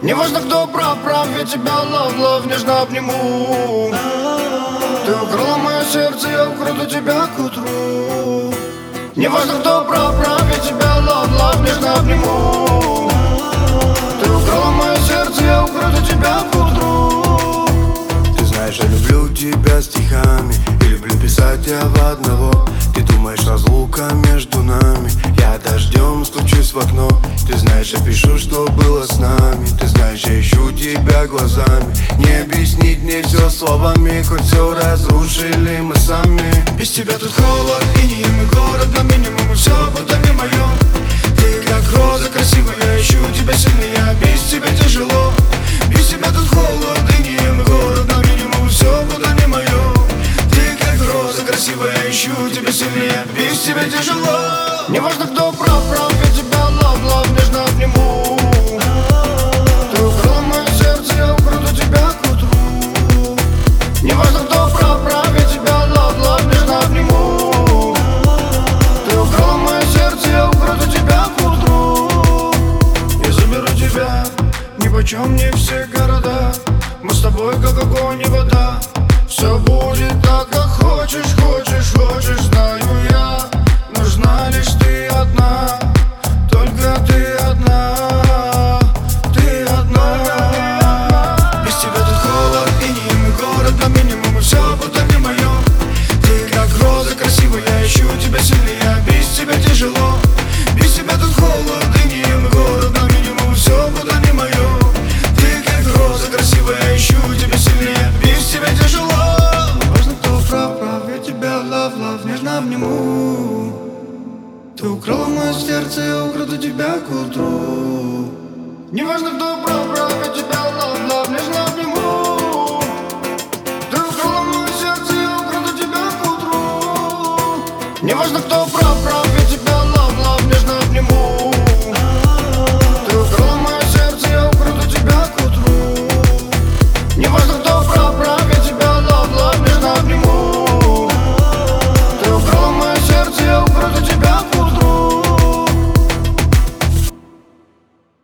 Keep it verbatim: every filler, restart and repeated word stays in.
Неважно, кто прав, прав, я тебя love, love, нежно обниму. Ты украла мое сердце, я украду тебя к утру. Неважно, кто прав, прав, я тебя love, love, нежно обниму. Ты украла мое сердце, я украду тебя к утру. Ты знаешь, я люблю тебя стихами и люблю писать я в одного. Ты думаешь, разлука между нами, я дождем стучусь в окно. Ты знаешь, я пишу, что было с нами. Ты знаешь, я ищу тебя глазами. Не объяснить мне все словами, хоть все разрушили мы сами. Без тебя тут холод, инеем и город на минимум, и все будто не мое. Ты как роза красивая, я ищу тебя сильнее, без тебя тяжело. Без тебя тут холод, инеем и город на минимум, и все будто не мое. Ты как роза красивая, я ищу тебя сильнее, без тебя тяжело. Неважно, кто прав, прав, я тебя love, love, нежно обниму. Ты украла мое сердце, я украду тебя к утру. Неважно, кто прав, прав, я тебя love, love, нежно обниму. Ты украла мое сердце, я украду тебя к утру. Я заберу тебя, нипочем не все города. Мы с тобой как огонь и вода. Все будет так, как хочешь, хочешь, хочешь, знаю я. Нужна лишь ты одна, только ты одна, ты одна. Без тебя тут холод, инеем и город на минимум, и все будто не мое. Ты как роза красивая, я ищу тебя сильнее, без тебя тяжело. Без тебя тут холод, инеем и город на минимум, и все будто не мое. Ты как роза красивая, я ищу тебя сильнее, без тебя тяжело. Неважно, кто прав, прав, я тебя love, love, нежно обниму. Ты украла мое сердце, я украду тебя к утру. Неважно, кто прав, прав.